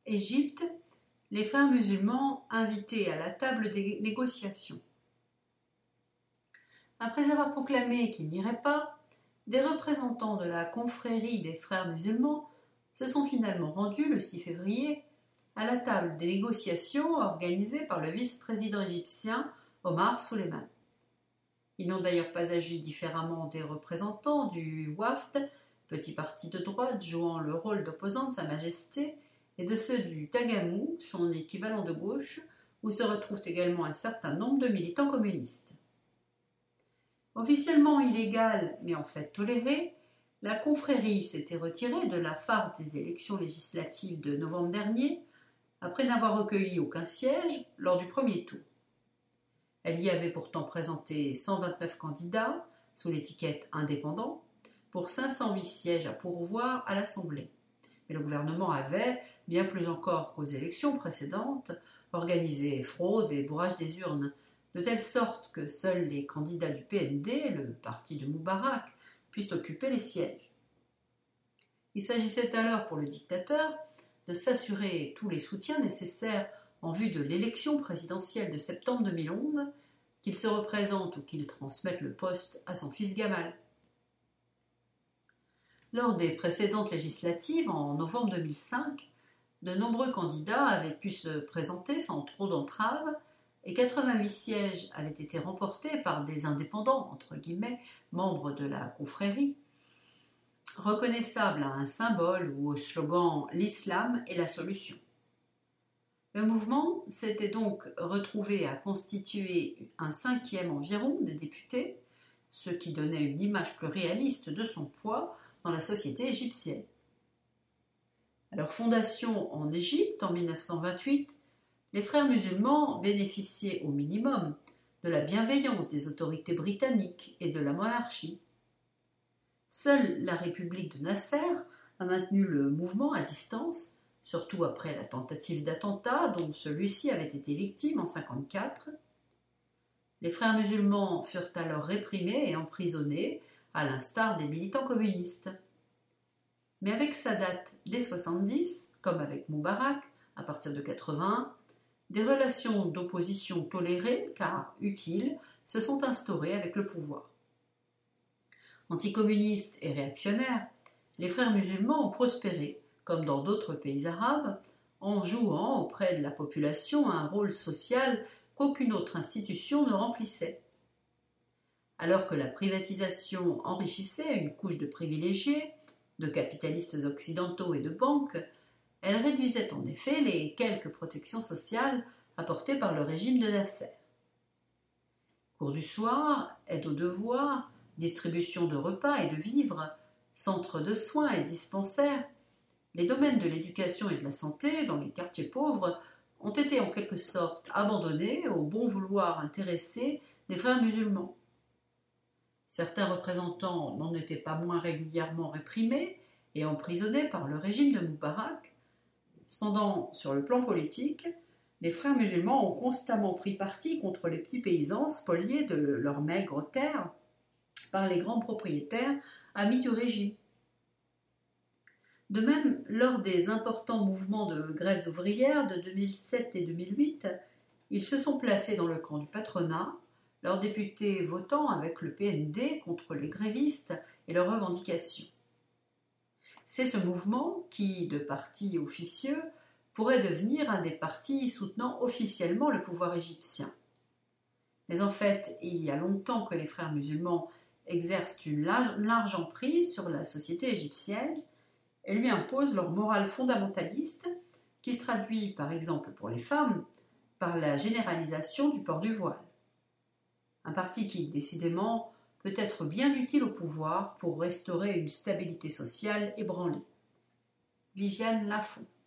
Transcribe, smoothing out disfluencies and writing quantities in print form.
Égypte, les frères musulmans invités à la table des négociations. Après avoir proclamé qu'ils n'iraient pas, des représentants de la confrérie des frères musulmans se sont finalement rendus le 6 février à la table des négociations organisée par le vice-président égyptien Omar Suleiman. Ils n'ont d'ailleurs pas agi différemment des représentants du Wafd, petit parti de droite jouant le rôle d'opposant de Sa Majesté, et de ceux du Tagamou, son équivalent de gauche, où se retrouvent également un certain nombre de militants communistes. Officiellement illégale, mais en fait tolérée, la confrérie s'était retirée de la farce des élections législatives de novembre dernier, après n'avoir recueilli aucun siège lors du premier tour. Elle y avait pourtant présenté 129 candidats sous l'étiquette indépendant pour 508 sièges à pourvoir à l'Assemblée. Mais le gouvernement avait, bien plus encore qu'aux élections précédentes, organisé fraude et bourrage des urnes, de telle sorte que seuls les candidats du PND, le parti de Moubarak, puissent occuper les sièges. Il s'agissait alors pour le dictateur de s'assurer tous les soutiens nécessaires en vue de l'élection présidentielle de septembre 2011, qu'il se représente ou qu'il transmette le poste à son fils Gamal. Lors des précédentes législatives, en novembre 2005, de nombreux candidats avaient pu se présenter sans trop d'entraves et 88 sièges avaient été remportés par des indépendants, entre guillemets, membres de la confrérie, reconnaissables à un symbole ou au slogan « L'islam est la solution ». Le mouvement s'était donc retrouvé à constituer un 5e environ des députés, ce qui donnait une image plus réaliste de son poids dans la société égyptienne. À leur fondation en Égypte en 1928, les frères musulmans bénéficiaient au minimum de la bienveillance des autorités britanniques et de la monarchie. Seule la République de Nasser a maintenu le mouvement à distance, surtout après la tentative d'attentat dont celui-ci avait été victime en 1954. Les frères musulmans furent alors réprimés et emprisonnés, à l'instar des militants communistes. Mais avec Sadat dès 70, comme avec Moubarak à partir de 81, des relations d'opposition tolérées, car utiles, se sont instaurées avec le pouvoir. Anticommunistes et réactionnaires, les frères musulmans ont prospéré, comme dans d'autres pays arabes, en jouant auprès de la population un rôle social qu'aucune autre institution ne remplissait. Alors que la privatisation enrichissait une couche de privilégiés, de capitalistes occidentaux et de banques, elle réduisait en effet les quelques protections sociales apportées par le régime de Nasser. Cours du soir, aide aux devoirs, distribution de repas et de vivres, centres de soins et dispensaires, les domaines de l'éducation et de la santé dans les quartiers pauvres ont été en quelque sorte abandonnés au bon vouloir intéressé des frères musulmans. Certains représentants n'en étaient pas moins régulièrement réprimés et emprisonnés par le régime de Moubarak. Cependant, sur le plan politique, les frères musulmans ont constamment pris parti contre les petits paysans spoliés de leurs maigres terres par les grands propriétaires amis du régime. De même, lors des importants mouvements de grèves ouvrières de 2007 et 2008, ils se sont placés dans le camp du patronat, leurs députés votant avec le PND contre les grévistes et leurs revendications. C'est ce mouvement qui, de parti officieux, pourrait devenir un des partis soutenant officiellement le pouvoir égyptien. Mais en fait, il y a longtemps que les frères musulmans exercent une large emprise sur la société égyptienne et lui imposent leur morale fondamentaliste qui se traduit, par exemple pour les femmes, par la généralisation du port du voile. Un parti qui, décidément, peut être bien utile au pouvoir pour restaurer une stabilité sociale ébranlée. Viviane Lafont.